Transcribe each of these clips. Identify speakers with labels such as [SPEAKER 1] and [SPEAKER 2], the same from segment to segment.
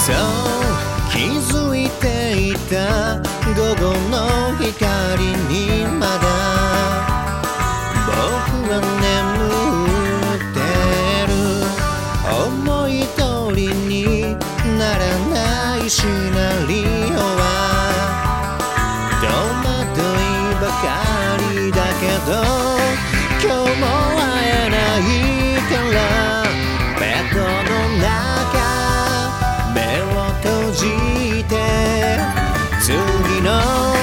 [SPEAKER 1] そう気づいていた午後の光にまだ僕は眠ってる。思い通りにならないシナリオは戸惑いばかりだけど、今日も会えないからベッドの中目を閉じて次の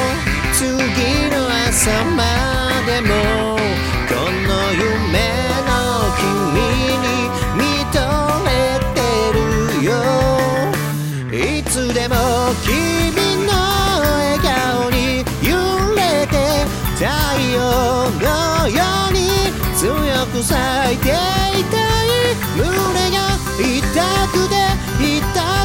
[SPEAKER 1] 朝までもこの夢の君に見とれてるよ。いつでも君の笑顔に揺れて太陽のように強く咲いていたい。胸が痛くて痛